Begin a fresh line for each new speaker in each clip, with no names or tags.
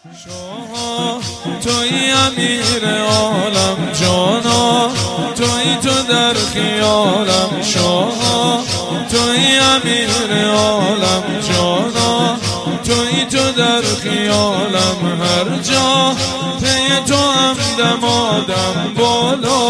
شاه توی امیر عالم جانا، توی تو در خیالم شاه، توی امیر عالم جانا، توی تو در خیالم هر جا پی تو هم دمادم بالا.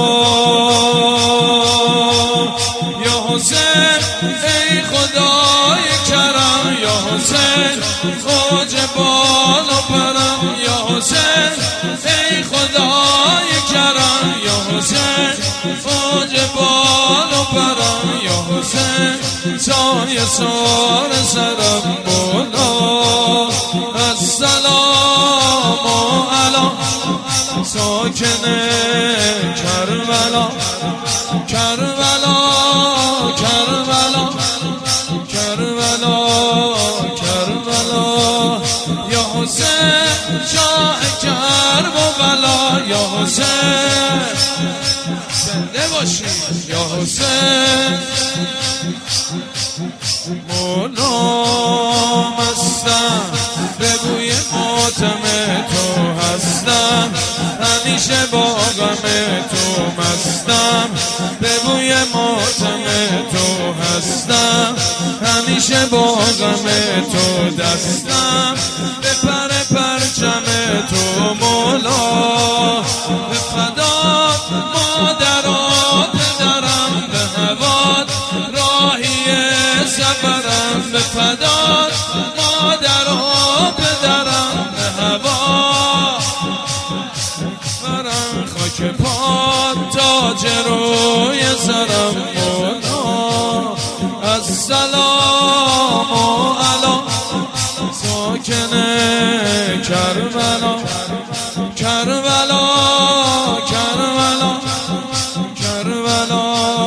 یا حسین ای خدای کرم، یا حسین خوج بال و پرم، یا حسین ای خدای کرم، یا حسین خوج بال و پرم، یا حسین سایه سار سرم بالا. السلام علی ساکن کربلا، کربلا کربلا کربلا کربلا. یا حسین شاه کرب و بلا، یا حسین زنده باشی، یا حسین مولا مستم به بوی ماتم تو هستم، همیشه با غم تو مستم، به بوی ماتم تو هستم، همیشه با غم تو دستم، به پر پرچم تو مولا، به فدا مادرات پدرم، به هوات راهی سفرم، به فدا مادرات پدرم، به هوا برم خاک پات تاج روی سرم مولا. السلام علی ساکن کربلا، کربلا کربلا کربلا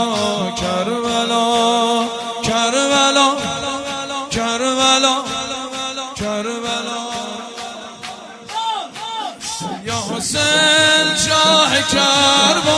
کربلا کربلا کربلا کربلا. یا حسین شاه کرب